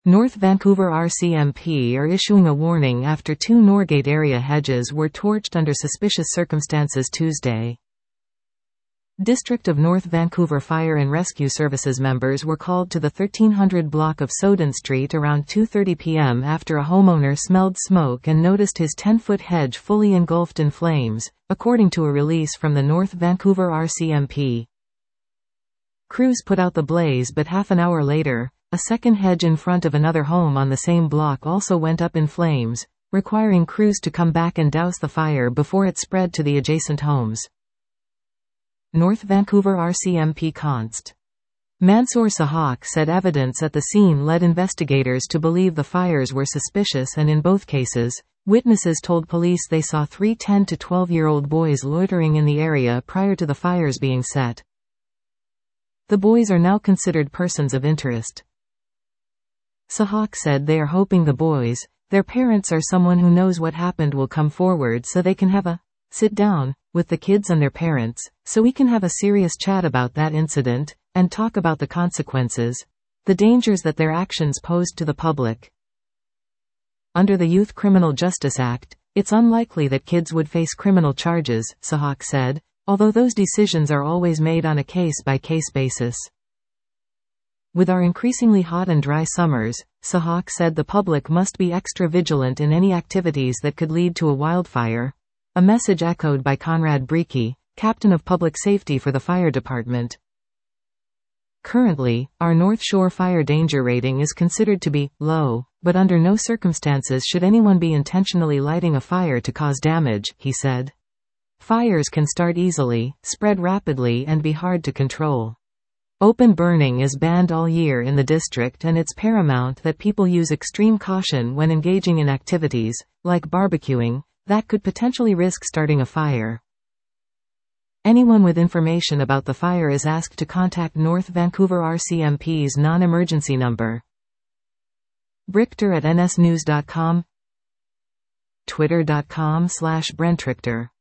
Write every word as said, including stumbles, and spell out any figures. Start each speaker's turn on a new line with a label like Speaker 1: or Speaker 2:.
Speaker 1: North Vancouver R C M P are issuing a warning after two Norgate area hedges were torched under suspicious circumstances Tuesday. District of North Vancouver Fire and Rescue Services members were called to the thirteen hundred block of Soden Street around two thirty p m after a homeowner smelled smoke and noticed his ten-foot hedge fully engulfed in flames, according to a release from the North Vancouver R C M P. Crews put out the blaze, but half an hour later, a second hedge in front of another home on the same block also went up in flames, requiring crews to come back and douse the fire before it spread to the adjacent homes. North Vancouver R C M P Const. Mansoor Sahak said evidence at the scene led investigators to believe the fires were suspicious, and in both cases, witnesses told police they saw three ten to twelve-year-old boys loitering in the area prior to the fires being set. The boys are now considered persons of interest. Sahak said they are hoping the boys, their parents or someone who knows what happened will come forward so they can have a sit down with the kids and their parents, so we can have a serious chat about that incident, and talk about the consequences, the dangers that their actions posed to the public. Under the Youth Criminal Justice Act, it's unlikely that kids would face criminal charges, Sahak said, although those decisions are always made on a case-by-case basis. With our increasingly hot and dry summers, Sahak said the public must be extra vigilant in any activities that could lead to a wildfire, a message echoed by Conrad Breeke, captain of public safety for the fire department. Currently, our North Shore fire danger rating is considered to be low, but under no circumstances should anyone be intentionally lighting a fire to cause damage, he said. Fires can start easily, spread rapidly, and be hard to control. Open burning is banned all year in the district, and it's paramount that people use extreme caution when engaging in activities, like barbecuing, that could potentially risk starting a fire. Anyone with information about the fire is asked to contact North Vancouver R C M P's non-emergency number. Brichter at N S news dot com, twitter dot com slash Brentrichter.